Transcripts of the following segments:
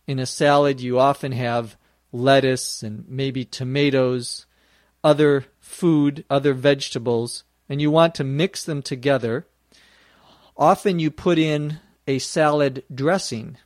In a salad, you often have lettuce and maybe tomatoes, other food, other vegetables, and you want to mix them together. Often you put in a salad dressing,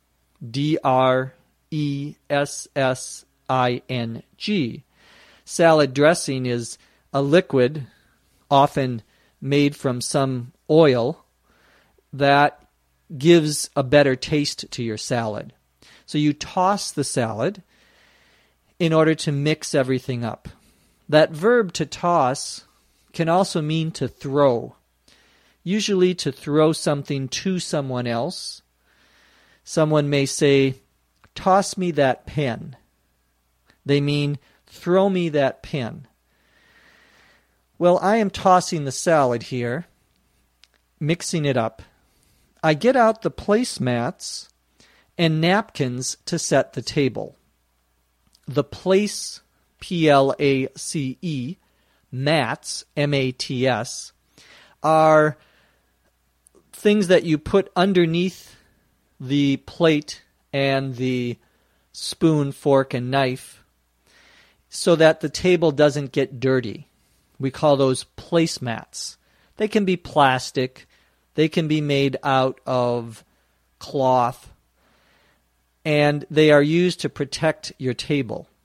D-R-E-S-S-I-N-G. Salad dressing is a liquid, often made from some oil, that gives a better taste to your salad. So you toss the salad in order to mix everything up. That verb to toss can also mean to throw. Usually to throw something to someone else. Someone may say, toss me that pen. They mean, throw me that pen. Well, I am tossing the salad here, mixing it up. I get out the placemats and napkins to set the table. The place, P-L-A-C-E, mats, M-A-T-S, are things that you put underneath the plate and the spoon, fork, and knife so that the table doesn't get dirty. We call those placemats. They can be plastic. They can be made out of cloth. And they are used to protect your table.